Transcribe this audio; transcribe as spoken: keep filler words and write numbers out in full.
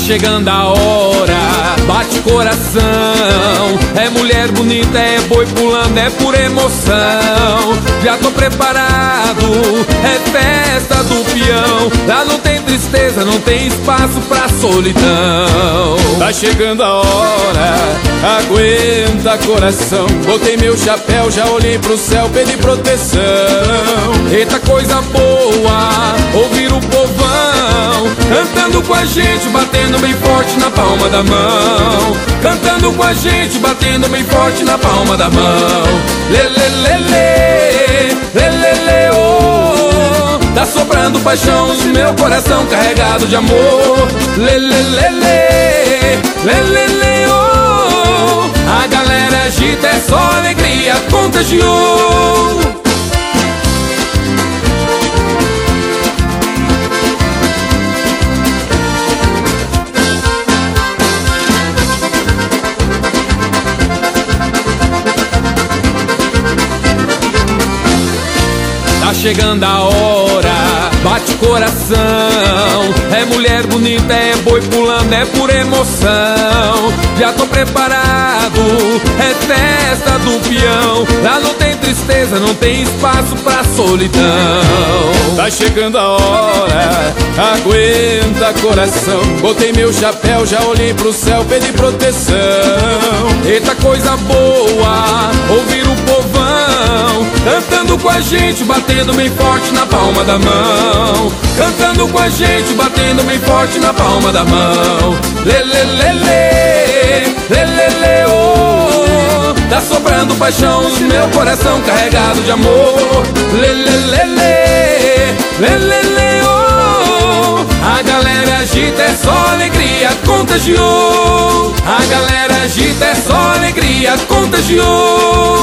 chegando a hora, bate coração. É mulher bonita, é boi pulando, é por emoção. Já tô preparado, é festa do peão. Lá não tem tristeza, não tem espaço pra solidão. Tá chegando a hora, aguenta coração. Botei meu chapéu, já olhei pro céu, pedi proteção. Eita coisa boa, ouvir o povão cantando com a gente, batendo bem forte na palma da mão. Cantando com a gente, batendo bem forte na palma da mão. Lê, lê, lê, lê, lê, lê, lê, oh. Tá sobrando paixão no meu coração carregado de amor. Lê, lê, lê, lê, lê, lê, lê, oh. A galera agita, é só alegria, contagiou. Tá chegando a hora, bate coração. É mulher bonita, é boi pulando, é por emoção. Já tô preparado, é festa do peão. Lá não tem tristeza, não tem espaço pra solidão. Tá chegando a hora, aguenta coração. Botei meu chapéu, já olhei pro céu, pedi proteção. Eita coisa boa, ouvir o povão cantando com a gente, batendo bem forte na palma da mão. Cantando com a gente, batendo bem forte na palma da mão. Lê, lê, lê, lê, lê, lê, lê, oh. Tá sobrando paixão no meu coração carregado de amor. Lê, lê, lê, lê, lê, lê, lê, oh. A galera agita, é só alegria, contagiou. A galera agita, é só alegria, contagiou.